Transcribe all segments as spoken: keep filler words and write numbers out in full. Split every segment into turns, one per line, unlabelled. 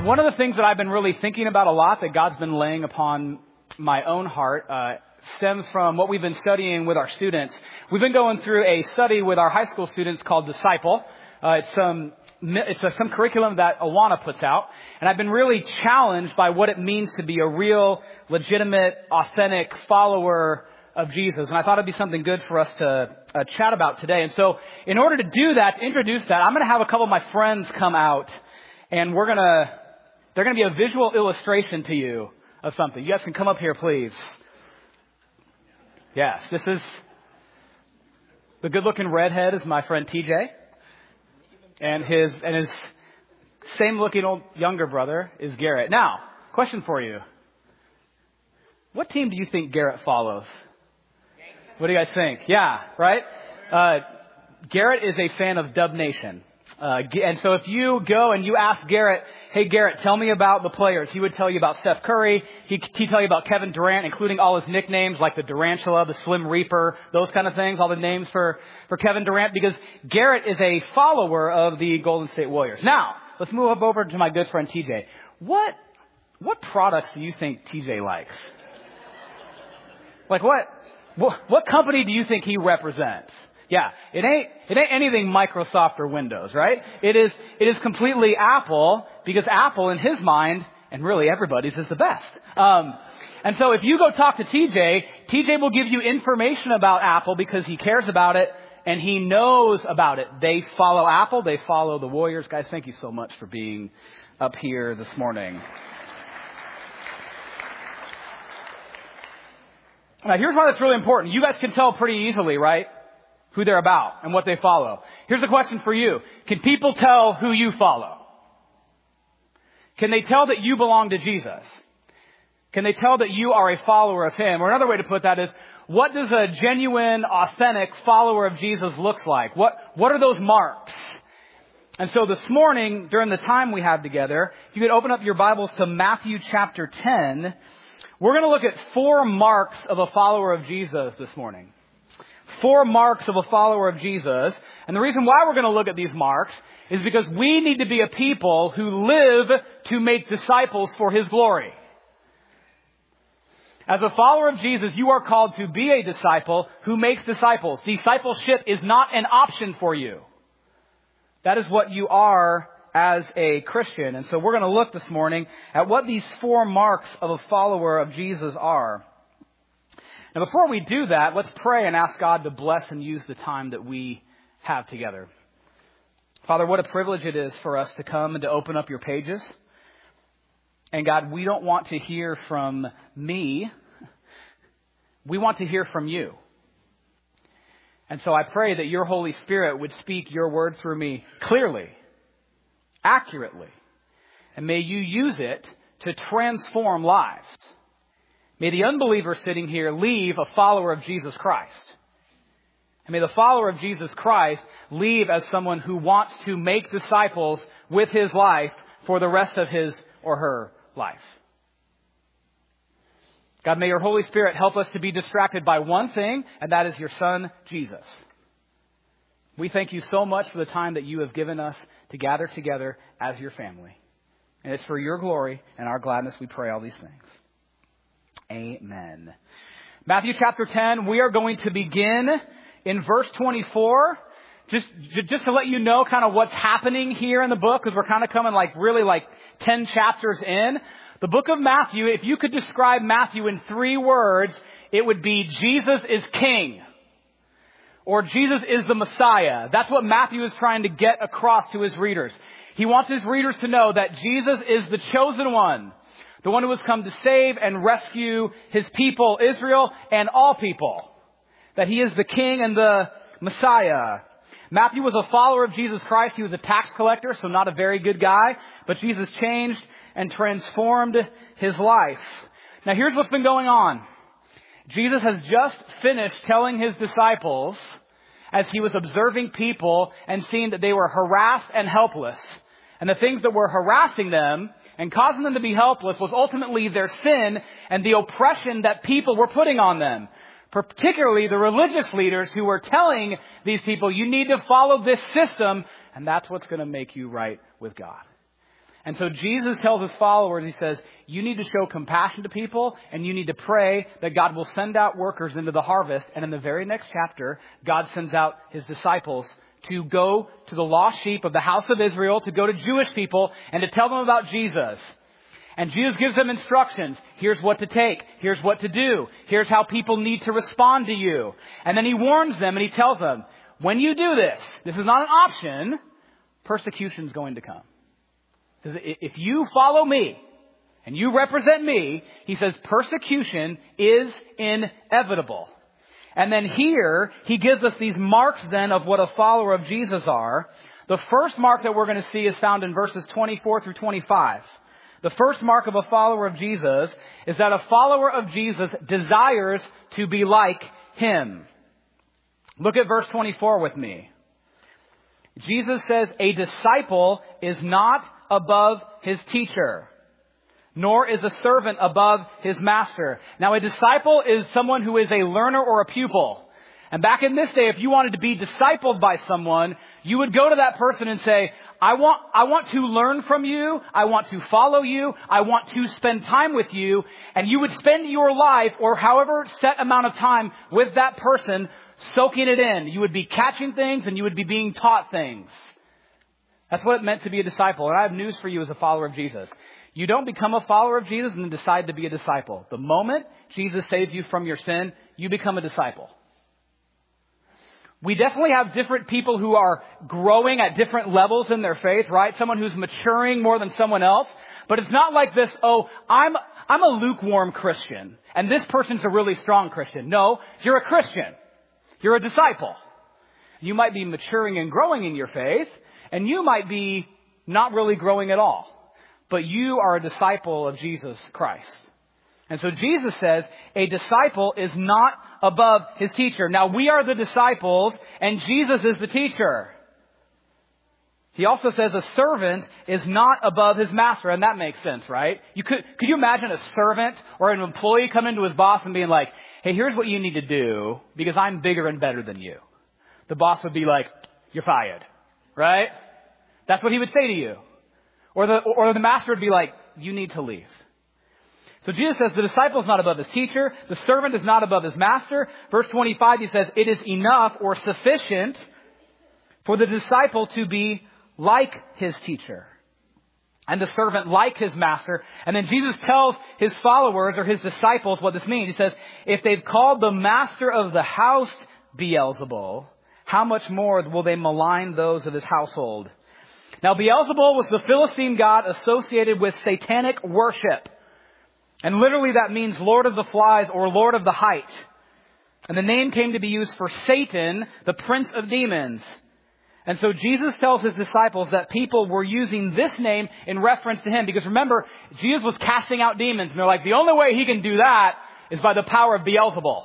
one of the things that I've been really thinking about a lot that God's been laying upon my own heart uh, stems from what we've been studying with our students. We've been going through a study with our high school students called Disciple. Uh, it's some it's a, some curriculum that Awana puts out, and I've been really challenged by what it means to be a real, legitimate, authentic follower of Jesus. And I thought it'd be something good for us to uh, chat about today. And so, in order to do that, to introduce that, I'm going to have a couple of my friends come out. And we're going to, they're going to be a visual illustration to you of something. You guys can come up here, please. Yes, this is, the good looking redhead is my friend T J. And his, and his same looking old younger brother is Garrett. Now, question for you. What team do you think Garrett follows? What do you guys think? Yeah, right? Uh, Garrett is a fan of Dub Nation. Uh, and so if you go and you ask Garrett, hey Garrett, tell me about the players, he would tell you about Steph Curry. He, he'd tell you about Kevin Durant, including all his nicknames like the Durantula, the Slim Reaper, those kind of things, all the names for, for Kevin Durant, because Garrett is a follower of the Golden State Warriors. Now, let's move up over to my good friend T J. What, what products do you think T J likes? Like what, what, what company do you think he represents? Yeah, it ain't, it ain't anything Microsoft or Windows, right? It is, it is completely Apple, because Apple in his mind, and really everybody's, is the best. Um, and so if you go talk to T J, T J will give you information about Apple because he cares about it and he knows about it. They follow Apple, they follow the Warriors. Guys, thank you so much for being up here this morning. Now here's why that's really important. You guys can tell pretty easily, right? Who they're about and what they follow. Here's the question for you. Can people tell who you follow? Can they tell that you belong to Jesus? Can they tell that you are a follower of Him? Or another way to put that is, what does a genuine, authentic follower of Jesus look like? What, what are those marks? And so this morning, during the time we have together, if you could open up your Bibles to Matthew chapter ten, we're going to look at four marks of a follower of Jesus this morning. Four marks of a follower of Jesus. And the reason why we're going to look at these marks is because we need to be a people who live to make disciples for His glory. As a follower of Jesus, you are called to be a disciple who makes disciples. Discipleship is not an option for you. That is what you are as a Christian. And so we're going to look this morning at what these four marks of a follower of Jesus are. Now, before we do that, let's pray and ask God to bless and use the time that we have together. Father, what a privilege it is for us to come and to open up your pages. And God, we don't want to hear from me. We want to hear from you. And so I pray that your Holy Spirit would speak your word through me clearly, accurately. And may you use it to transform lives. May the unbeliever sitting here leave a follower of Jesus Christ. And may the follower of Jesus Christ leave as someone who wants to make disciples with his life for the rest of his or her life. God, may your Holy Spirit help us to be distracted by one thing, and that is your Son, Jesus. We thank you so much for the time that you have given us to gather together as your family. And it's for your glory and our gladness we pray all these things. Amen. Matthew chapter ten, we are going to begin in verse twenty-four. Just, just to let you know kind of what's happening here in the book, because we're kind of coming like really like ten chapters in. The book of Matthew, if you could describe Matthew in three words, it would be Jesus is King. Or Jesus is the Messiah. That's what Matthew is trying to get across to his readers. He wants his readers to know that Jesus is the chosen one. The one who has come to save and rescue his people, Israel, and all people. That he is the King and the Messiah. Matthew was a follower of Jesus Christ. He was a tax collector, so not a very good guy. But Jesus changed and transformed his life. Now here's what's been going on. Jesus has just finished telling his disciples, as he was observing people and seeing that they were harassed and helpless. And the things that were harassing them and causing them to be helpless was ultimately their sin and the oppression that people were putting on them. Particularly the religious leaders who were telling these people, you need to follow this system, and that's what's going to make you right with God. And so Jesus tells his followers, he says, you need to show compassion to people and you need to pray that God will send out workers into the harvest. And in the very next chapter, God sends out his disciples to go to the lost sheep of the house of Israel, to go to Jewish people and to tell them about Jesus. And Jesus gives them instructions. Here's what to take. Here's what to do. Here's how people need to respond to you. And then he warns them and he tells them, when you do this, this is not an option, persecution is going to come. Because if you follow me and you represent me, he says persecution is inevitable. And then here, he gives us these marks then of what a follower of Jesus are. The first mark that we're going to see is found in verses twenty-four through twenty-five. The first mark of a follower of Jesus is that a follower of Jesus desires to be like him. Look at verse twenty-four with me. Jesus says, a disciple is not above his teacher, nor is a servant above his master. Now, a disciple is someone who is a learner or a pupil. And back in this day, if you wanted to be discipled by someone, you would go to that person and say, I want, I want to learn from you. I want to follow you. I want to spend time with you. And you would spend your life or however set amount of time with that person soaking it in. You would be catching things and you would be being taught things. That's what it meant to be a disciple. And I have news for you as a follower of Jesus. You don't become a follower of Jesus and then decide to be a disciple. The moment Jesus saves you from your sin, you become a disciple. We definitely have different people who are growing at different levels in their faith, right? Someone who's maturing more than someone else. But it's not like this, oh, I'm I'm a lukewarm Christian, and this person's a really strong Christian. No, you're a Christian. You're a disciple. You might be maturing and growing in your faith, and you might be not really growing at all. But you are a disciple of Jesus Christ. And so Jesus says a disciple is not above his teacher. Now we are the disciples and Jesus is the teacher. He also says a servant is not above his master. And that makes sense, right? You could, could you imagine a servant or an employee coming to his boss and being like, hey, here's what you need to do because I'm bigger and better than you. The boss would be like, you're fired, right? That's what he would say to you. Or the, or the master would be like, you need to leave. So Jesus says the disciple is not above his teacher. The servant is not above his master. Verse twenty-five, he says, it is enough or sufficient for the disciple to be like his teacher and the servant like his master. And then Jesus tells his followers or his disciples what this means. He says, if they've called the master of the house Beelzebul, how much more will they malign those of his household? Now, Beelzebul was the Philistine god associated with satanic worship. And literally that means Lord of the Flies or Lord of the Height. And the name came to be used for Satan, the prince of demons. And so Jesus tells his disciples that people were using this name in reference to him. Because remember, Jesus was casting out demons. And they're like, the only way he can do that is by the power of Beelzebul.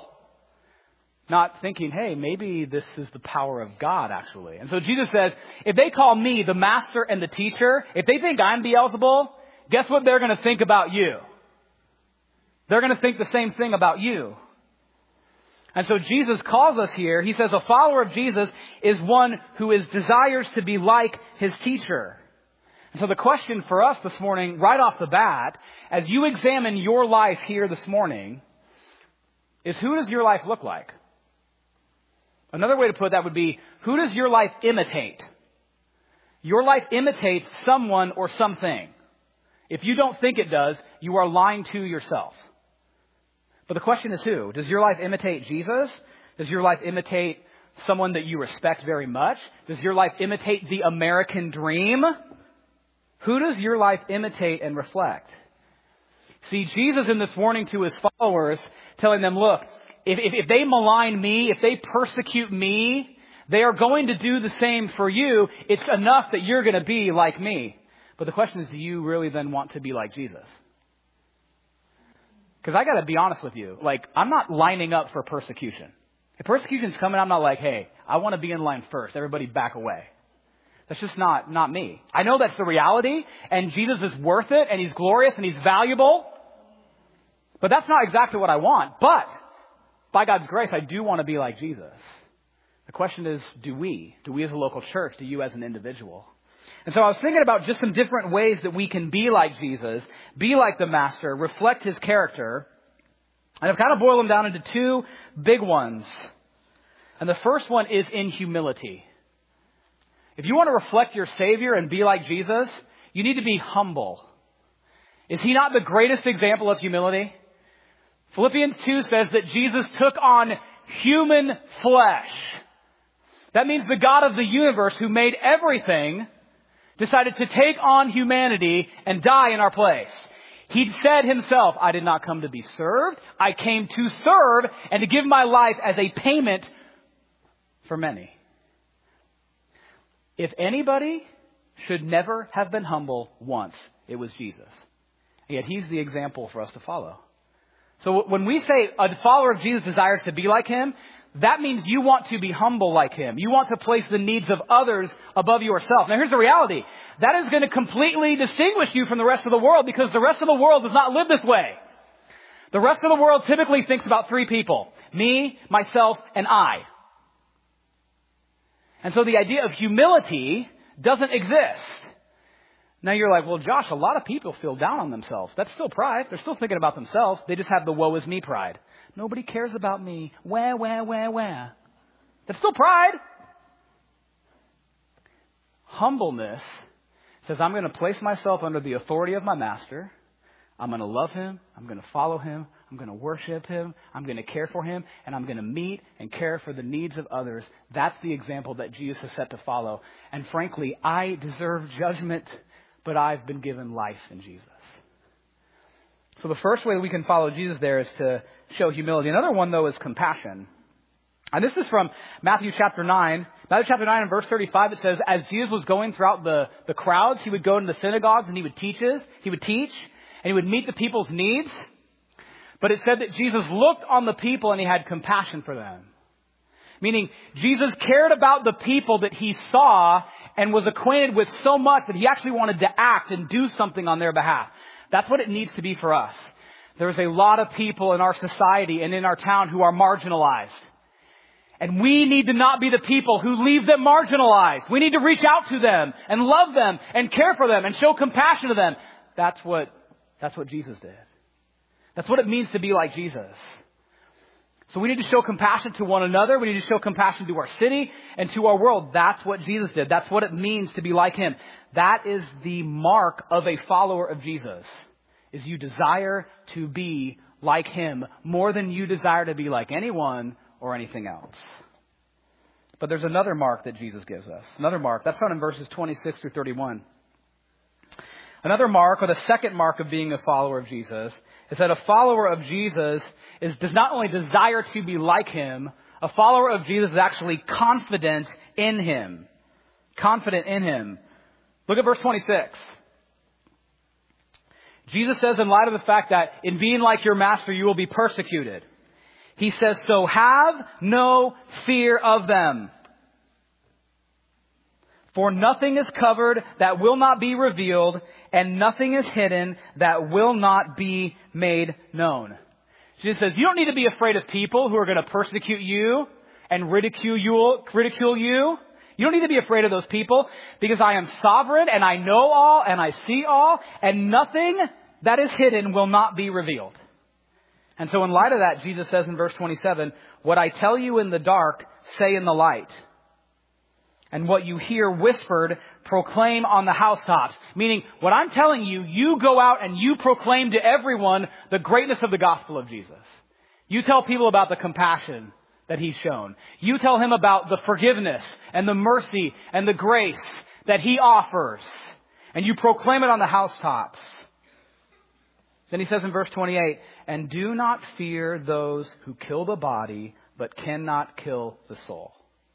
Not thinking, hey, maybe this is the power of God, actually. And so Jesus says, if they call me the master and the teacher, if they think I'm Beelzebul, guess what they're going to think about you? They're going to think the same thing about you. And so Jesus calls us here. He says a follower of Jesus is one who is desires to be like his teacher. And so the question for us this morning, right off the bat, as you examine your life here this morning, is who does your life look like? Another way to put that would be, who does your life imitate? Your life imitates someone or something. If you don't think it does, you are lying to yourself. But the question is who? Does your life imitate Jesus? Does your life imitate someone that you respect very much? Does your life imitate the American dream? Who does your life imitate and reflect? See, Jesus in this warning to his followers, telling them, look, if, if, if they malign me, if they persecute me, they are going to do the same for you. It's enough that you're going to be like me. But the question is, do you really then want to be like Jesus? Because I got to be honest with you. Like, I'm not lining up for persecution. If persecution's coming, I'm not like, hey, I want to be in line first. Everybody back away. That's just not, not me. I know that's the reality, and Jesus is worth it, and he's glorious, and he's valuable. But that's not exactly what I want. But by God's grace, I do want to be like Jesus. The question is, do we? Do we as a local church? Do you as an individual? And so I was thinking about just some different ways that we can be like Jesus, be like the Master, reflect His character. And I've kind of boiled them down into two big ones. And the first one is in humility. If you want to reflect your Savior and be like Jesus, you need to be humble. Is He not the greatest example of humility? Philippians two says that Jesus took on human flesh. That means the God of the universe who made everything decided to take on humanity and die in our place. He said Himself, I did not come to be served. I came to serve and to give my life as a payment for many. If anybody should never have been humble once, it was Jesus. And yet He's the example for us to follow. So when we say a follower of Jesus desires to be like Him, that means you want to be humble like Him. You want to place the needs of others above yourself. Now here's the reality. That is going to completely distinguish you from the rest of the world, because the rest of the world does not live this way. The rest of the world typically thinks about three people: me, myself, and I. And so the idea of humility doesn't exist. Now you're like, well, Josh, a lot of people feel down on themselves. That's still pride. They're still thinking about themselves. They just have the woe is me pride. Nobody cares about me. Wah, wah, wah, wah. That's still pride. Humbleness says, I'm going to place myself under the authority of my Master. I'm going to love Him. I'm going to follow Him. I'm going to worship Him. I'm going to care for Him. And I'm going to meet and care for the needs of others. That's the example that Jesus has set to follow. And frankly, I deserve judgment, but I've been given life in Jesus. So the first way we can follow Jesus there is to show humility. Another one, though, is compassion. And this is from Matthew chapter nine. Matthew chapter nine and verse thirty-five, it says, as Jesus was going throughout the, the crowds, He would go into the synagogues and He would teach, He would teach, and He would meet the people's needs. But it said that Jesus looked on the people and He had compassion for them. Meaning, Jesus cared about the people that He saw and was acquainted with so much that He actually wanted to act and do something on their behalf. That's what it needs to be for us. There's a lot of people in our society and in our town who are marginalized. And we need to not be the people who leave them marginalized. We need to reach out to them and love them and care for them and show compassion to them. That's what, that's what Jesus did. That's what it means to be like Jesus. So we need to show compassion to one another. We need to show compassion to our city and to our world. That's what Jesus did. That's what it means to be like Him. That is the mark of a follower of Jesus, is you desire to be like Him more than you desire to be like anyone or anything else. But there's another mark that Jesus gives us. Another mark. That's found in verses twenty-six through thirty-one. Another mark, or the second mark of being a follower of Jesus, is that a follower of Jesus is, does not only desire to be like Him, a follower of Jesus is actually confident in Him. Confident in Him. Look at verse twenty-six. Jesus says, in light of the fact that in being like your Master, you will be persecuted. He says, so have no fear of them. For nothing is covered that will not be revealed, and nothing is hidden that will not be made known. Jesus says, you don't need to be afraid of people who are going to persecute you and ridicule you, ridicule you. You don't need to be afraid of those people, because I am sovereign and I know all and I see all, and nothing that is hidden will not be revealed. And so in light of that, Jesus says in verse twenty-seven, what I tell you in the dark, say in the light. And what you hear whispered, proclaim on the housetops. Meaning, what I'm telling you, you go out and you proclaim to everyone the greatness of the gospel of Jesus. You tell people about the compassion that He's shown. You tell him about the forgiveness and the mercy and the grace that He offers. And you proclaim it on the housetops. Then He says in verse twenty-eight, and do not fear those who kill the body, but cannot kill the soul.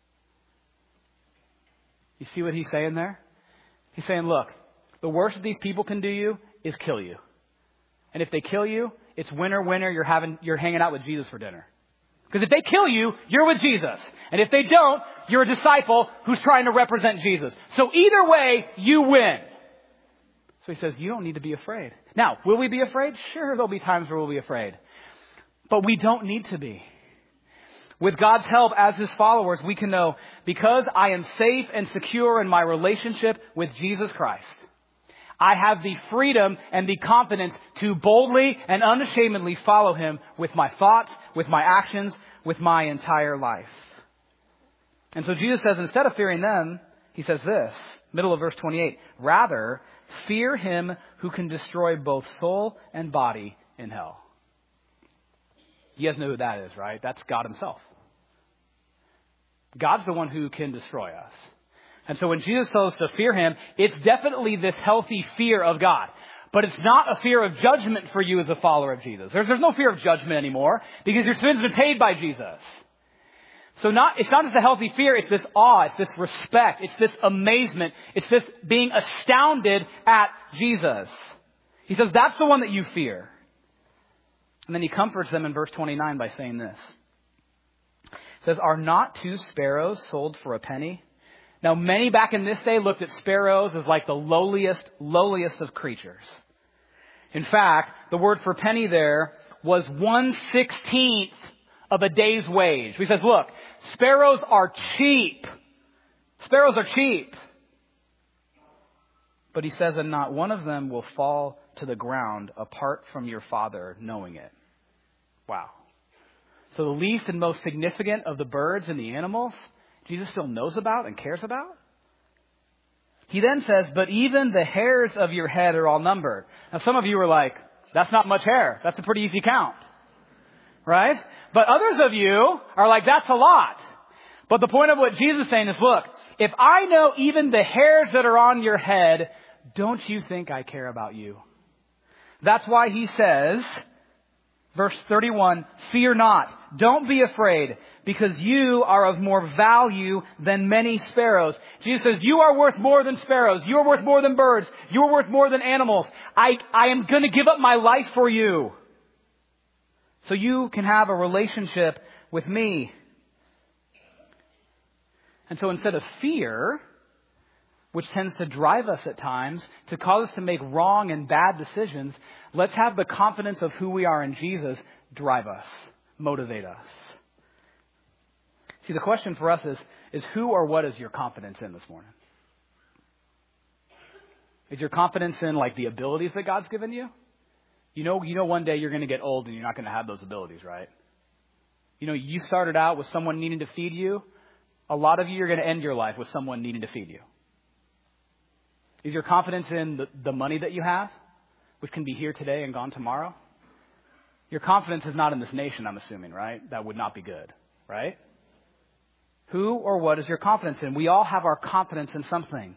You see what He's saying there? He's saying, look, the worst that these people can do you is kill you. And if they kill you, it's winner, winner, you're having, you're hanging out with Jesus for dinner. Because if they kill you, you're with Jesus. And if they don't, you're a disciple who's trying to represent Jesus. So either way, you win. So He says, you don't need to be afraid. Now, will we be afraid? Sure, there'll be times where we'll be afraid. But we don't need to be. With God's help as His followers, we can know because I am safe and secure in my relationship with Jesus Christ, I have the freedom and the confidence to boldly and unashamedly follow him with my thoughts, with my actions, with my entire life. And so Jesus says, instead of fearing them, he says this, middle of verse twenty-eight, rather fear him who can destroy both soul and body in hell. You guys know who that is, right? That's God himself. God's the one who can destroy us. And so when Jesus tells us to fear him, it's definitely this healthy fear of God. But it's not a fear of judgment for you as a follower of Jesus. There's, there's no fear of judgment anymore because your sin's been paid by Jesus. So not, it's not just a healthy fear, it's this awe, it's this respect, it's this amazement, it's this being astounded at Jesus. He says that's the one that you fear. And then he comforts them in verse twenty-nine by saying this. He says, are not two sparrows sold for a penny? Now, many back in this day looked at sparrows as like the lowliest, lowliest of creatures. In fact, the word for penny there was one sixteenth of a day's wage. He says, look, sparrows are cheap. Sparrows are cheap. But he says, and not one of them will fall to the ground apart from your Father knowing it. Wow. So the least and most significant of the birds and the animals, Jesus still knows about and cares about. He then says, but even the hairs of your head are all numbered. Now some of you are like, that's not much hair. That's a pretty easy count. Right? But others of you are like, that's a lot. But the point of what Jesus is saying is, look, if I know even the hairs that are on your head, don't you think I care about you? That's why he says, verse thirty-one, fear not, don't be afraid, because you are of more value than many sparrows. Jesus says, you are worth more than sparrows. You are worth more than birds. You are worth more than animals. I, I am going to give up my life for you, so you can have a relationship with me. And so instead of fear, which tends to drive us at times, to cause us to make wrong and bad decisions, let's have the confidence of who we are in Jesus drive us, motivate us. See, the question for us is, is who or what is your confidence in this morning? Is your confidence in like the abilities that God's given you? You know, you know one day you're going to get old and you're not going to have those abilities, right? You know, you started out with someone needing to feed you. A lot of you are going to end your life with someone needing to feed you. Is your confidence in the, the money that you have, which can be here today and gone tomorrow? Your confidence is not in this nation, I'm assuming, right? That would not be good, right? Who or what is your confidence in? We all have our confidence in something.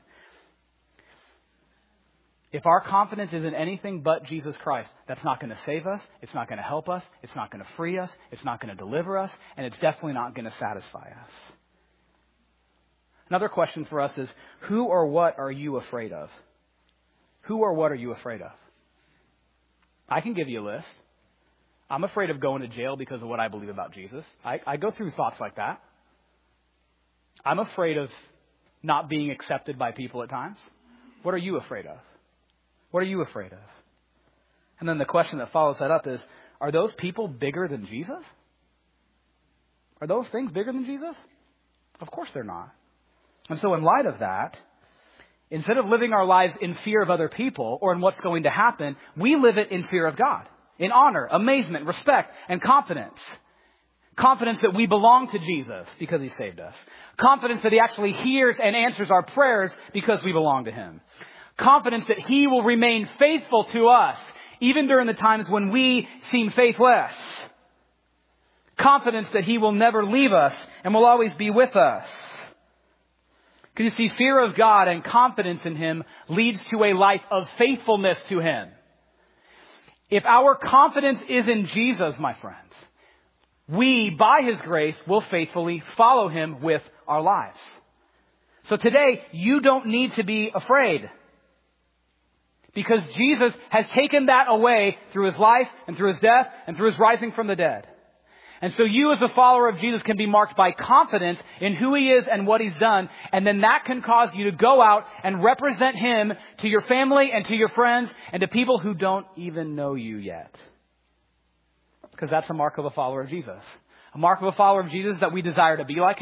If our confidence is in anything but Jesus Christ, that's not going to save us. It's not going to help us. It's not going to free us. It's not going to deliver us. And it's definitely not going to satisfy us. Another question for us is, who or what are you afraid of? Who or what are you afraid of? I can give you a list. I'm afraid of going to jail because of what I believe about Jesus. I, I go through thoughts like that. I'm afraid of not being accepted by people at times. What are you afraid of? What are you afraid of? And then the question that follows that up is, are those people bigger than Jesus? Are those things bigger than Jesus? Of course they're not. And so in light of that, instead of living our lives in fear of other people or in what's going to happen, we live it in fear of God, in honor, amazement, respect, and confidence. Confidence that we belong to Jesus because he saved us. Confidence that he actually hears and answers our prayers because we belong to him. Confidence that he will remain faithful to us even during the times when we seem faithless. Confidence that he will never leave us and will always be with us. Because you see, fear of God and confidence in him leads to a life of faithfulness to him. If our confidence is in Jesus, my friends, we, by his grace, will faithfully follow him with our lives. So today, you don't need to be afraid. Because Jesus has taken that away through his life and through his death and through his rising from the dead. And so you as a follower of Jesus can be marked by confidence in who he is and what he's done. And then that can cause you to go out and represent him to your family and to your friends and to people who don't even know you yet. Because that's a mark of a follower of Jesus. A mark of a follower of Jesus is that we desire to be like him.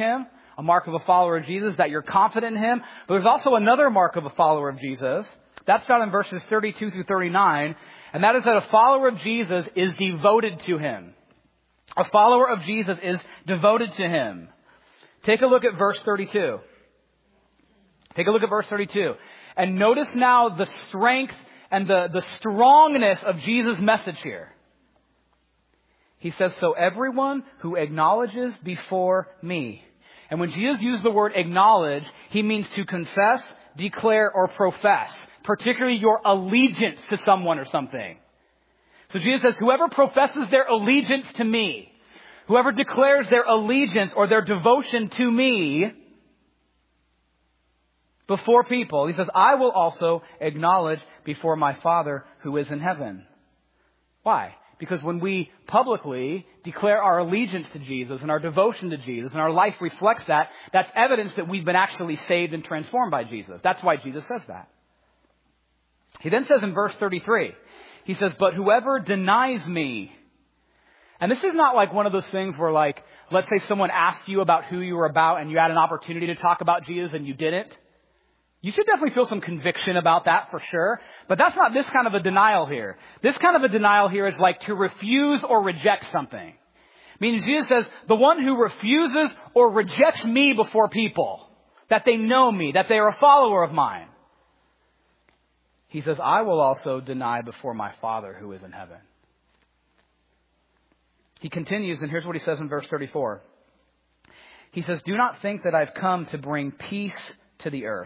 A mark of a follower of Jesus, that you're confident in Him. But there's also another mark of a follower of Jesus. That's found in verses thirty-two through thirty-nine. And that is that a follower of Jesus is devoted to Him. A follower of Jesus is devoted to Him. Take a look at verse thirty-two. Take a look at verse thirty-two. And notice now the strength and the, the strongness of Jesus' message here. He says, so everyone who acknowledges before me. And when Jesus used the word acknowledge, He means to confess, declare, or profess. Particularly your allegiance to someone or something. So Jesus says, whoever professes their allegiance to me, whoever declares their allegiance or their devotion to me before people, He says, I will also acknowledge before my Father who is in heaven. Why? Because when we publicly declare our allegiance to Jesus and our devotion to Jesus and our life reflects that, that's evidence that we've been actually saved and transformed by Jesus. That's why Jesus says that. He then says in verse thirty-three, He says, but whoever denies me. And this is not like one of those things where, like, let's say someone asked you about who you were about and you had an opportunity to talk about Jesus and you didn't. You should definitely feel some conviction about that for sure. But that's not this kind of a denial here. This kind of a denial here is like to refuse or reject something. Meaning Jesus says, the one who refuses or rejects me before people, that they know me, that they are a follower of mine. He says, I will also deny before my Father who is in heaven. He continues, and here's what he says in verse thirty-four. He says, do not think that I've come to bring peace to the earth.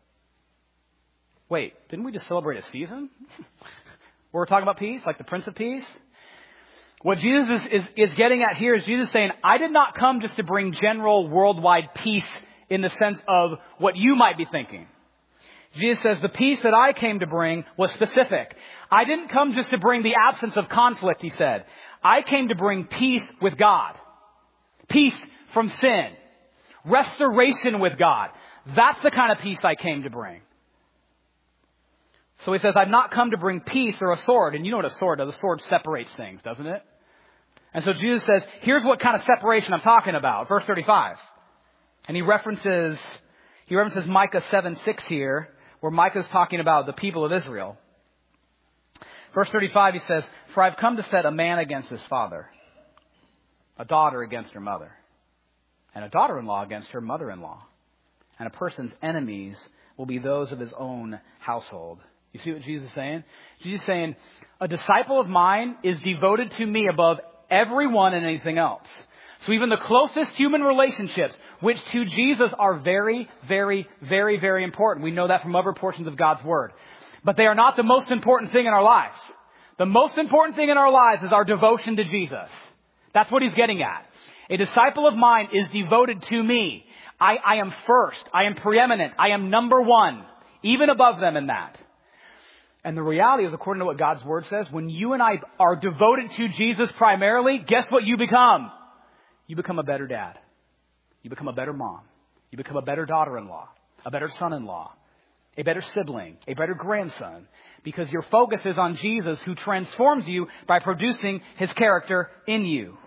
Wait, didn't we just celebrate a season? Where we're talking about peace, like the Prince of Peace? What Jesus is, is, is getting at here is Jesus saying, I did not come just to bring general worldwide peace in the sense of what you might be thinking. Jesus says, the peace that I came to bring was specific. I didn't come just to bring the absence of conflict, He said. I came to bring peace with God. Peace from sin. Restoration with God. That's the kind of peace I came to bring. So He says, I've not come to bring peace or a sword. And you know what a sword does. A sword separates things, doesn't it? And so Jesus says, here's what kind of separation I'm talking about. Verse thirty-five. And he references, he references Micah seven six here, where Micah is talking about the people of Israel. Verse thirty-five, he says, for I've come to set a man against his father, a daughter against her mother, and a daughter-in-law against her mother-in-law. And a person's enemies will be those of his own household. You see what Jesus is saying? Jesus is saying, a disciple of mine is devoted to me above everyone and anything else. So even the closest human relationships, which to Jesus are very, very, very, very important. We know that from other portions of God's Word. But they are not the most important thing in our lives. The most important thing in our lives is our devotion to Jesus. That's what He's getting at. A disciple of mine is devoted to me. I, I am first. I am preeminent. I am number one, even above them in that. And the reality is, according to what God's Word says, when you and I are devoted to Jesus primarily, guess what you become? You become a better dad. You become a better mom. You become a better daughter-in-law, a better son-in-law, a better sibling, a better grandson, because your focus is on Jesus, who transforms you by producing His character in you.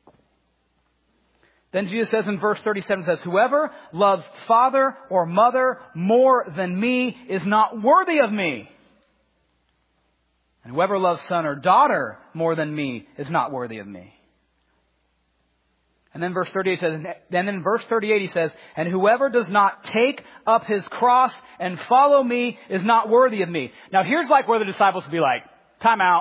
Then Jesus says in verse thirty-seven, says, whoever loves father or mother more than me is not worthy of me. And whoever loves son or daughter more than me is not worthy of me. And then verse thirty-eight says, then in verse thirty-eight he says, and whoever does not take up his cross and follow me is not worthy of me. Now here's like where the disciples would be like, time out.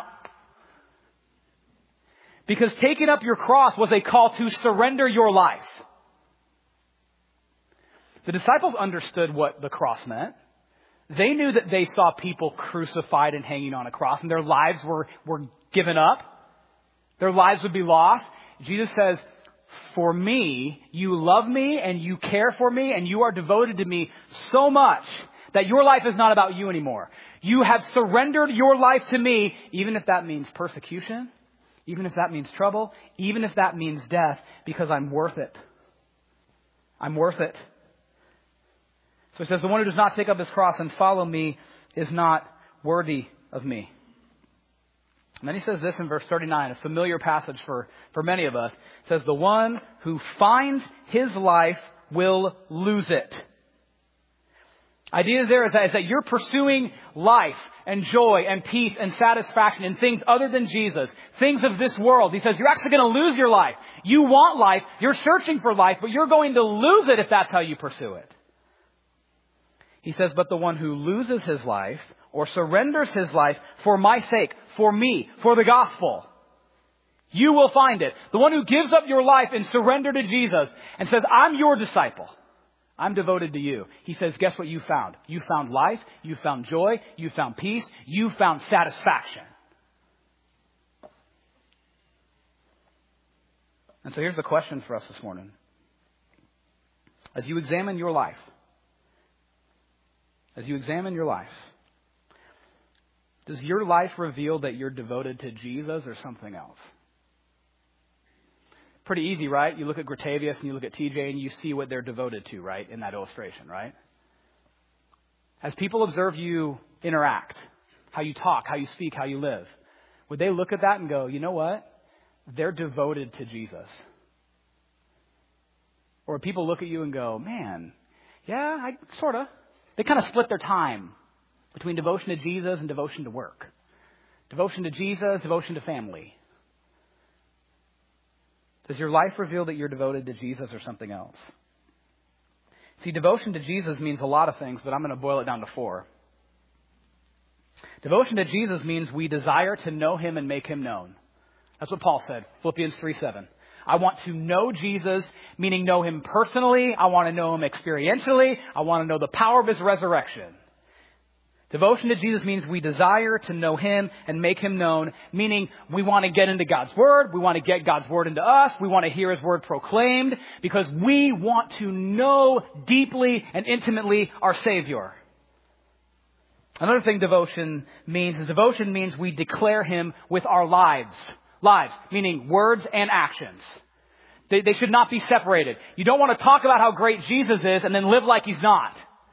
Because taking up your cross was a call to surrender your life. The disciples understood what the cross meant. They knew that they saw people crucified and hanging on a cross, and their lives were, were given up. Their lives would be lost. Jesus says, for me, you love me and you care for me and you are devoted to me so much that your life is not about you anymore. You have surrendered your life to me, even if that means persecution, even if that means trouble, even if that means death, because I'm worth it. I'm worth it. So he says, the one who does not take up his cross and follow me is not worthy of me. And then he says this in verse thirty-nine, a familiar passage for, for many of us. It says, the one who finds his life will lose it. Idea there is that, is that you're pursuing life and joy and peace and satisfaction in things other than Jesus, things of this world. He says you're actually going to lose your life. You want life, you're searching for life, but you're going to lose it if that's how you pursue it. He says, but the one who loses his life or surrenders his life for my sake, for me, for the gospel, you will find it. The one who gives up your life in surrender to Jesus and says, I'm your disciple. I'm devoted to you. He says, guess what you found? You found life. You found joy. You found peace. You found satisfaction. And so here's the question for us this morning. As you examine your life, as you examine your life, does your life reveal that you're devoted to Jesus or something else? Pretty easy, right? You look at Gratavius and you look at T J and you see what they're devoted to, right? In that illustration, right? As people observe you interact, how you talk, how you speak, how you live, would they look at that and go, you know what? They're devoted to Jesus. Or would people look at you and go, man, yeah, I sort of. They kind of split their time between devotion to Jesus and devotion to work. Devotion to Jesus, devotion to family. Does your life reveal that you're devoted to Jesus or something else? See, devotion to Jesus means a lot of things, but I'm going to boil it down to four. Devotion to Jesus means we desire to know him and make him known. That's what Paul said, Philippians three seven. I want to know Jesus, meaning know him personally. I want to know him experientially. I want to know the power of his resurrection. Devotion to Jesus means we desire to know him and make him known, meaning we want to get into God's word. We want to get God's word into us. We want to hear his word proclaimed because we want to know deeply and intimately our Savior. Another thing devotion means is devotion means we declare him with our lives. Lives, meaning words and actions. They, they should not be separated. You don't want to talk about how great Jesus is and then live like he's not.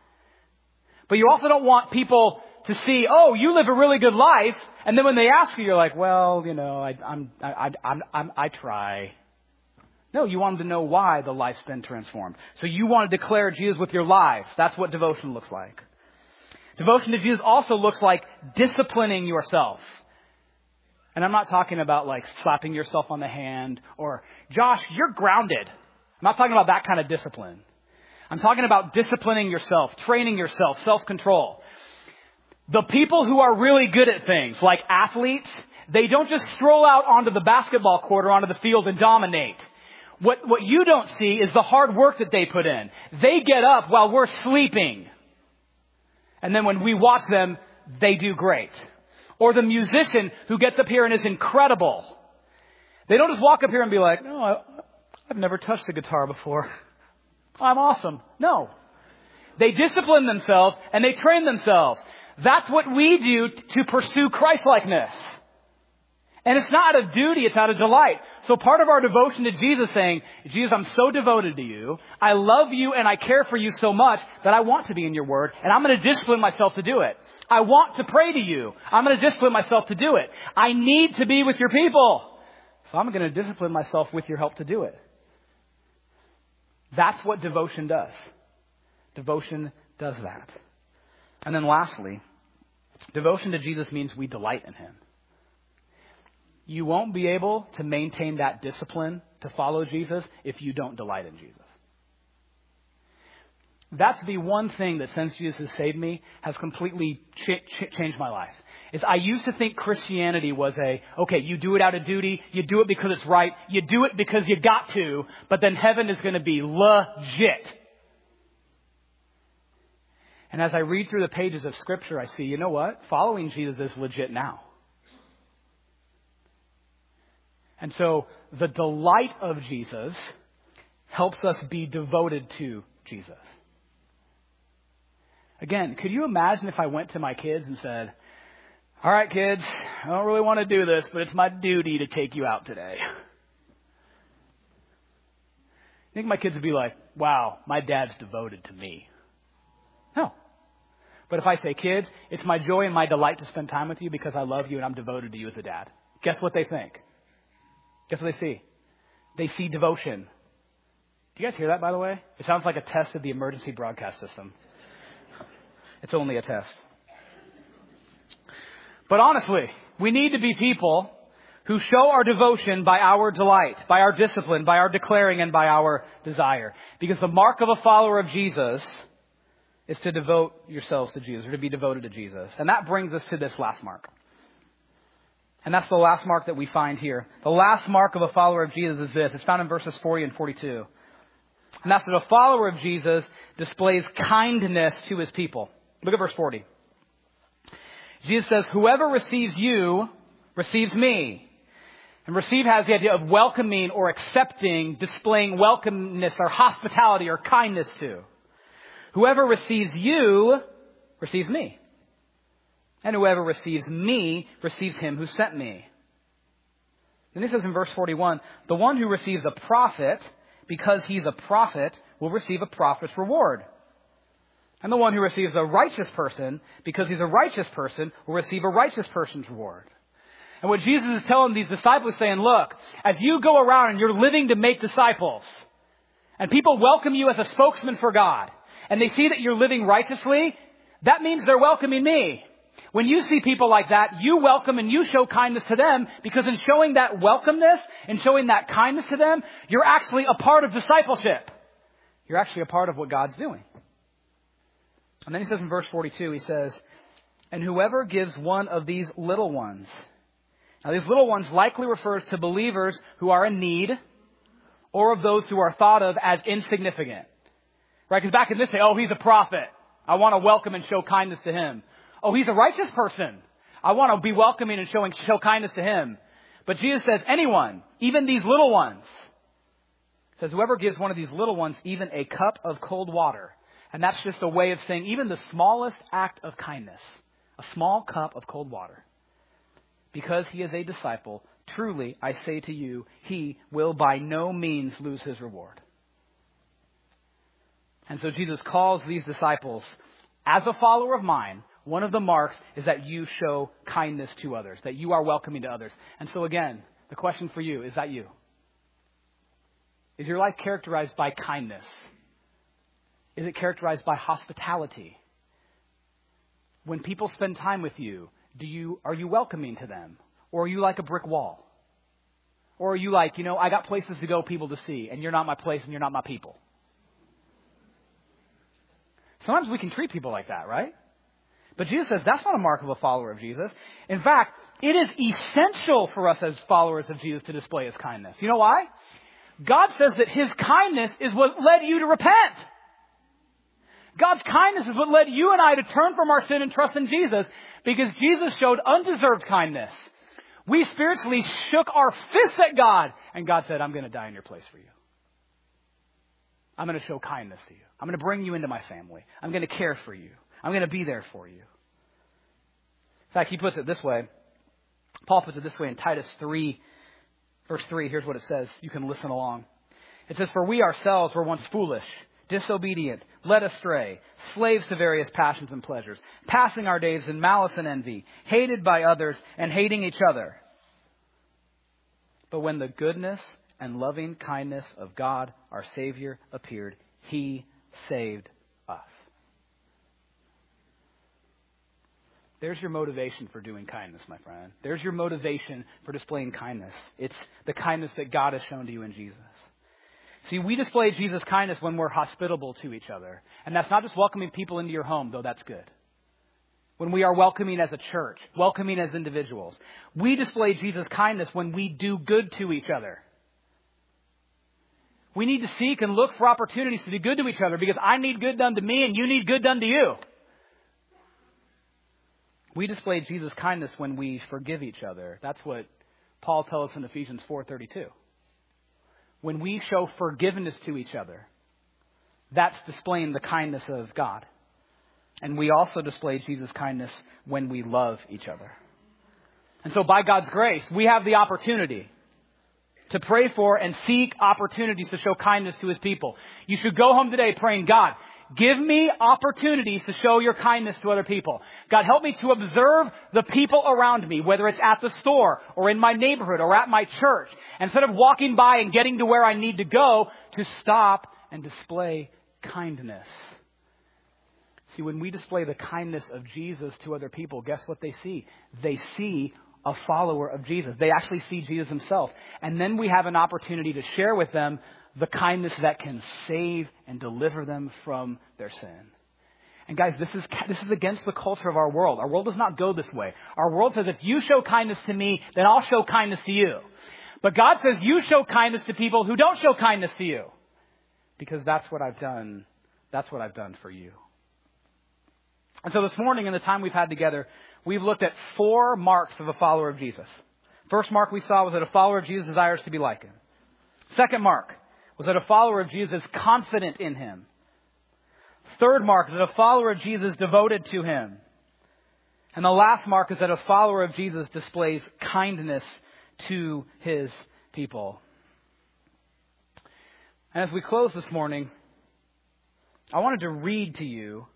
But you also don't want people to see, oh, you live a really good life. And then when they ask you, you're like, well, you know, I, I'm, I, I'm, I'm, I try. No, you want them to know why the life's been transformed. So you want to declare Jesus with your lives. That's what devotion looks like. Devotion to Jesus also looks like disciplining yourself. And I'm not talking about like slapping yourself on the hand or, Josh, you're grounded. I'm not talking about that kind of discipline. I'm talking about disciplining yourself, training yourself, self-control. The people who are really good at things, like athletes, they don't just stroll out onto the basketball court or onto the field and dominate. What, what you don't see is the hard work that they put in. They get up while we're sleeping. And then when we watch them, they do great. Or the musician who gets up here and is incredible. They don't just walk up here and be like, no, I, I've never touched a guitar before. I'm awesome. No. They discipline themselves and they train themselves. That's what we do to pursue Christ-likeness. And it's not out of duty, it's out of delight. So part of our devotion to Jesus saying, Jesus, I'm so devoted to you. I love you and I care for you so much that I want to be in your word. And I'm going to discipline myself to do it. I want to pray to you. I'm going to discipline myself to do it. I need to be with your people. So I'm going to discipline myself with your help to do it. That's what devotion does. Devotion does that. And then lastly, devotion to Jesus means we delight in him. You won't be able to maintain that discipline to follow Jesus if you don't delight in Jesus. That's the one thing that since Jesus has saved me has completely ch- ch- changed my life. Is I used to think Christianity was a, okay, you do it out of duty, you do it because it's right, you do it because you got to, but then heaven is going to be legit. And as I read through the pages of Scripture, I see, you know what? Following Jesus is legit now. And so the delight of Jesus helps us be devoted to Jesus. Again, could you imagine if I went to my kids and said, all right, kids, I don't really want to do this, but it's my duty to take you out today. I think my kids would be like, wow, my dad's devoted to me. No. But if I say, kids, it's my joy and my delight to spend time with you because I love you and I'm devoted to you as a dad. Guess what they think? Guess what they see? They see devotion. Do you guys hear that, by the way? It sounds like a test of the emergency broadcast system. It's only a test. But honestly, we need to be people who show our devotion by our delight, by our discipline, by our declaring, and by our desire. Because the mark of a follower of Jesus is to devote yourselves to Jesus, or to be devoted to Jesus. And that brings us to this last mark. And that's the last mark that we find here. The last mark of a follower of Jesus is this. It's found in verses forty and forty-two. And that's that a follower of Jesus displays kindness to his people. Look at verse forty. Jesus says, whoever receives you receives me. And receive has the idea of welcoming or accepting, displaying welcomeness or hospitality or kindness to. Whoever receives you receives me. And whoever receives me receives him who sent me. And this says in verse forty-one, the one who receives a prophet, because he's a prophet, will receive a prophet's reward. And the one who receives a righteous person, because he's a righteous person, will receive a righteous person's reward. And what Jesus is telling these disciples, saying, look, as you go around and you're living to make disciples, and people welcome you as a spokesman for God, and they see that you're living righteously, that means they're welcoming me. When you see people like that, you welcome and you show kindness to them, because in showing that welcomeness and showing that kindness to them, you're actually a part of discipleship. You're actually a part of what God's doing. And then he says in verse forty-two, he says, and whoever gives one of these little ones. Now these little ones likely refers to believers who are in need, or of those who are thought of as insignificant. Right? Because back in this day, oh, he's a prophet. I want to welcome and show kindness to him. Oh, he's a righteous person. I want to be welcoming and showing show kindness to him. But Jesus says, anyone, even these little ones, says whoever gives one of these little ones even a cup of cold water. And that's just a way of saying even the smallest act of kindness, a small cup of cold water. Because he is a disciple, truly, I say to you, he will by no means lose his reward. And so Jesus calls these disciples, as a follower of mine, one of the marks is that you show kindness to others, that you are welcoming to others. And so again, the question for you, is that you? Is your life characterized by kindness? Is it characterized by hospitality? When people spend time with you, do you are you welcoming to them? Or are you like a brick wall? Or are you like, you know, I got places to go, people to see, and you're not my place and you're not my people? Sometimes we can treat people like that, right? But Jesus says that's not a mark of a follower of Jesus. In fact, it is essential for us as followers of Jesus to display his kindness. You know why? God says that his kindness is what led you to repent. God's kindness is what led you and I to turn from our sin and trust in Jesus, because Jesus showed undeserved kindness. We spiritually shook our fists at God, and God said, I'm going to die in your place for you. I'm going to show kindness to you. I'm going to bring you into my family. I'm going to care for you. I'm going to be there for you. In fact, he puts it this way. Paul puts it this way in Titus three, verse three. Here's what it says. You can listen along. It says, for we ourselves were once foolish, disobedient, led astray, slaves to various passions and pleasures, passing our days in malice and envy, hated by others and hating each other. But when the goodness and loving kindness of God, our Savior, appeared, he saved us. There's your motivation for doing kindness, my friend. There's your motivation for displaying kindness. It's the kindness that God has shown to you in Jesus. See, we display Jesus' kindness when we're hospitable to each other. And that's not just welcoming people into your home, though that's good. When we are welcoming as a church, welcoming as individuals. We display Jesus' kindness when we do good to each other. We need to seek and look for opportunities to do good to each other, because I need good done to me and you need good done to you. We display Jesus' kindness when we forgive each other. That's what Paul tells us in Ephesians four thirty-two. When we show forgiveness to each other, that's displaying the kindness of God. And we also display Jesus' kindness when we love each other. And so by God's grace, we have the opportunity to pray for and seek opportunities to show kindness to his people. You should go home today praying, God, give me opportunities to show your kindness to other people. God, help me to observe the people around me, whether it's at the store or in my neighborhood or at my church. Instead of walking by and getting to where I need to go, to stop and display kindness. See, when we display the kindness of Jesus to other people, guess what they see? They see a follower of Jesus. They actually see Jesus himself. And then we have an opportunity to share with them the kindness that can save and deliver them from their sin. And guys, this is this is against the culture of our world. Our world does not go this way. Our world says, if you show kindness to me, then I'll show kindness to you. But God says, you show kindness to people who don't show kindness to you. Because that's what I've done. That's what I've done for you. And so this morning, in the time we've had together, we've looked at four marks of a follower of Jesus. First mark we saw was that a follower of Jesus desires to be like him. Second mark was that a follower of Jesus is confident in him. Third mark is that a follower of Jesus is devoted to him. And the last mark is that a follower of Jesus displays kindness to his people. And as we close this morning, I wanted to read to you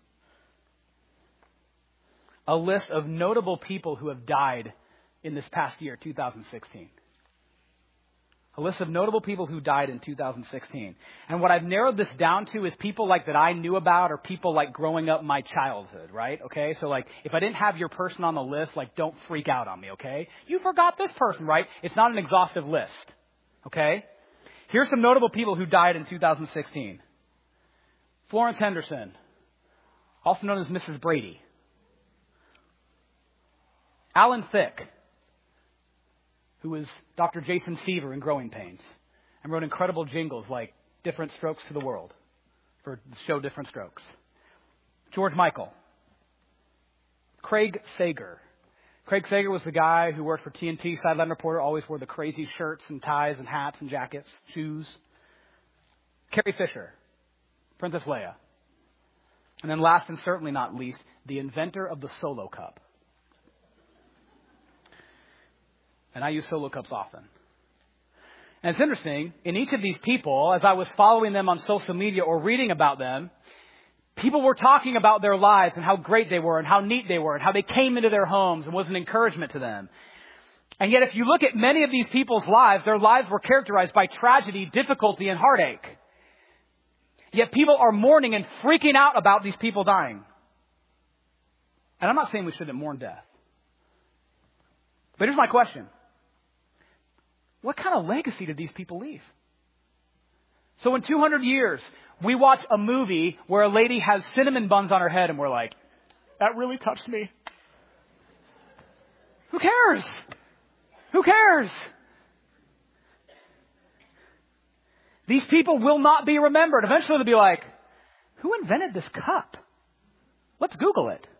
a list of notable people who have died in this past year, two thousand sixteen. A list of notable people who died in two thousand sixteen. And what I've narrowed this down to is people like that I knew about or people like growing up my childhood, right? Okay, so like if I didn't have your person on the list, like don't freak out on me, okay? You forgot this person, right? It's not an exhaustive list, okay? Here's some notable people who died in two thousand sixteen. Florence Henderson, also known as Missus Brady. Alan Thicke, who was Doctor Jason Seaver in Growing Pains and wrote incredible jingles like Different Strokes to the World for the show Different Strokes. George Michael. Craig Sager. Craig Sager was the guy who worked for T N T, sideline reporter, always wore the crazy shirts and ties and hats and jackets, shoes. Carrie Fisher. Princess Leia. And then last and certainly not least, the inventor of the Solo Cup. And I use Solo Cups often. And it's interesting, in each of these people, as I was following them on social media or reading about them, people were talking about their lives and how great they were and how neat they were and how they came into their homes and was an encouragement to them. And yet if you look at many of these people's lives, their lives were characterized by tragedy, difficulty, and heartache. Yet people are mourning and freaking out about these people dying. And I'm not saying we shouldn't mourn death. But here's my question. What kind of legacy did these people leave? So in two hundred years, we watch a movie where a lady has cinnamon buns on her head and we're like, that really touched me. Who cares? Who cares? These people will not be remembered. Eventually they'll be like, who invented this cup? Let's Google it.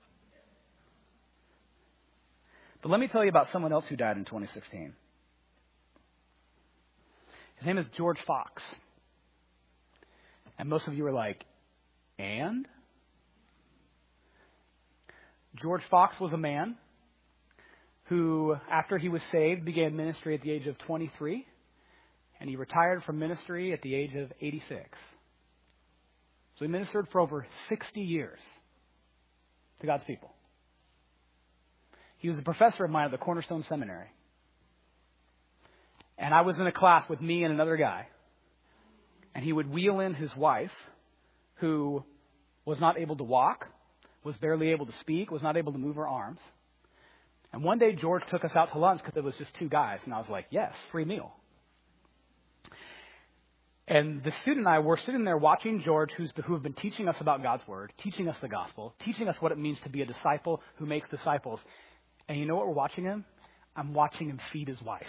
But let me tell you about someone else who died in twenty sixteen. His name is George Fox. And most of you are like, and? George Fox was a man who, after he was saved, began ministry at the age of twenty-three. And he retired from ministry at the age of eighty-six. So he ministered for over sixty years to God's people. He was a professor of mine at the Cornerstone Seminary. And I was in a class with me and another guy. And he would wheel in his wife, who was not able to walk, was barely able to speak, was not able to move her arms. And one day George took us out to lunch because it was just two guys. And I was like, yes, free meal. And the student and I were sitting there watching George, who's, who have been teaching us about God's Word, teaching us the gospel, teaching us what it means to be a disciple who makes disciples. And you know what we're watching him? I'm watching him feed his wife.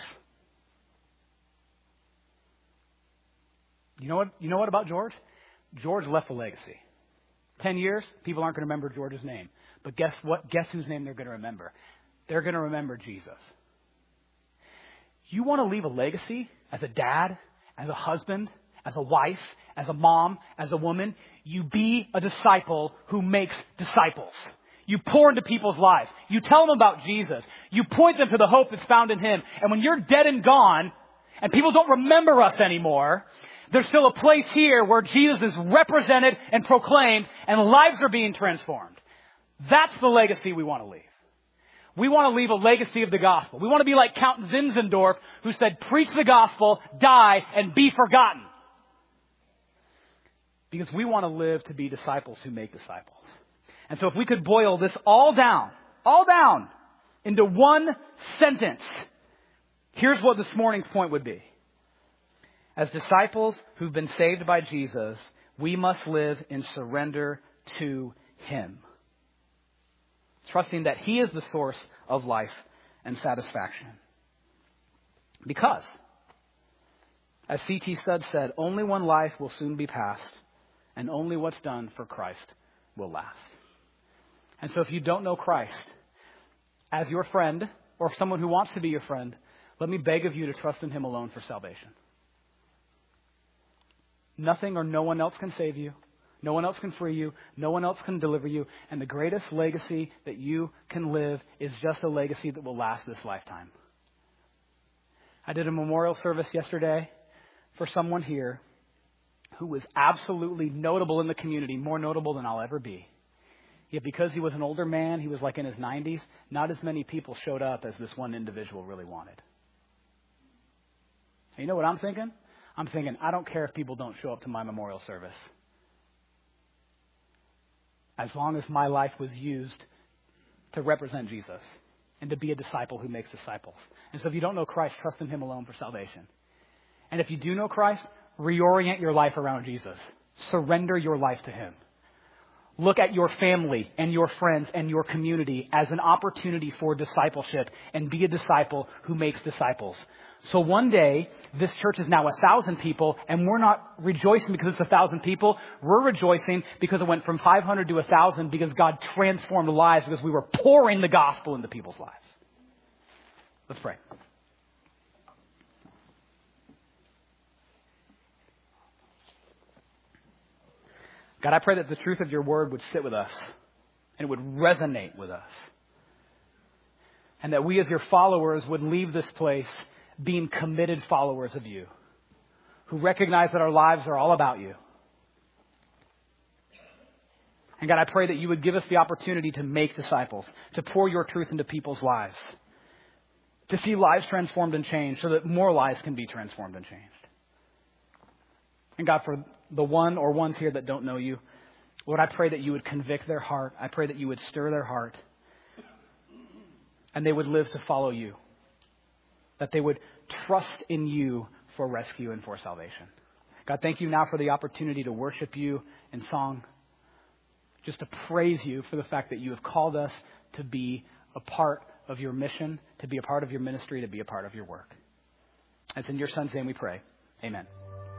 You know what? You know what about George? George left a legacy. Ten years, people aren't going to remember George's name. But guess what? Guess whose name they're going to remember? They're going to remember Jesus. You want to leave a legacy as a dad, as a husband, as a wife, as a mom, as a woman? You be a disciple who makes disciples. You pour into people's lives. You tell them about Jesus. You point them to the hope that's found in Him. And when you're dead and gone, and people don't remember us anymore, There's still a place here where Jesus is represented and proclaimed and lives are being transformed. That's the legacy we want to leave. We want to leave a legacy of the gospel. We want to be like Count Zinzendorf, who said, preach the gospel, die, and be forgotten. Because we want to live to be disciples who make disciples. And so if we could boil this all down, all down, into one sentence, here's what this morning's point would be. As disciples who've been saved by Jesus, we must live in surrender to Him, trusting that He is the source of life and satisfaction. Because, as C T Studd said, only one life will soon be passed, and only what's done for Christ will last. And so if you don't know Christ as your friend, or someone who wants to be your friend, let me beg of you to trust in Him alone for salvation. Nothing or no one else can save you. No one else can free you. No one else can deliver you. And the greatest legacy that you can live is just a legacy that will last this lifetime. I did a memorial service yesterday for someone here who was absolutely notable in the community, more notable than I'll ever be. Yet because he was an older man, he was like in his nineties, not as many people showed up as this one individual really wanted. And you know what I'm thinking? I'm thinking, I don't care if people don't show up to my memorial service. As long as my life was used to represent Jesus and to be a disciple who makes disciples. And so if you don't know Christ, trust in Him alone for salvation. And if you do know Christ, reorient your life around Jesus. Surrender your life to Him. Look at your family and your friends and your community as an opportunity for discipleship and be a disciple who makes disciples. So one day, this church is now a thousand people, and we're not rejoicing because it's a thousand people. We're rejoicing because it went from five hundred to a thousand because God transformed lives because we were pouring the gospel into people's lives. Let's pray. God, I pray that the truth of your word would sit with us and it would resonate with us. And that we as your followers would leave this place being committed followers of you, who recognize that our lives are all about you. And God, I pray that you would give us the opportunity to make disciples, to pour your truth into people's lives, to see lives transformed and changed so that more lives can be transformed and changed. And God, for the one or ones here that don't know you, Lord, I pray that you would convict their heart. I pray that you would stir their heart and they would live to follow you. That they would trust in you for rescue and for salvation. God, thank you now for the opportunity to worship you in song. Just to praise you for the fact that you have called us to be a part of your mission, to be a part of your ministry, to be a part of your work. It's in your Son's name we pray. Amen.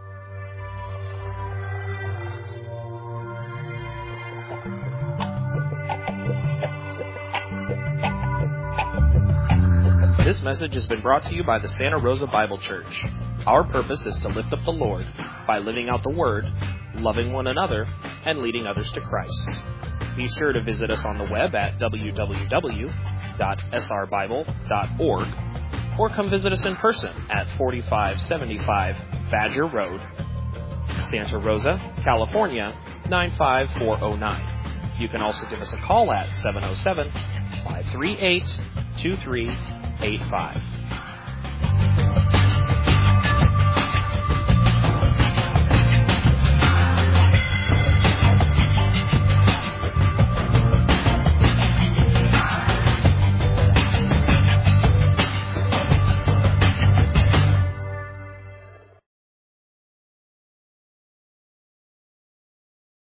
This message has been brought to you by the Santa Rosa Bible Church. Our purpose is to lift up the Lord by living out the Word, loving one another, and leading others to Christ. Be sure to visit us on the web at w w w dot s r bible dot org or come visit us in person at forty-five seventy-five Badger Road, Santa Rosa, California, nine five four oh nine. You can also give us a call at seven oh seven, five three eight, two three eight five.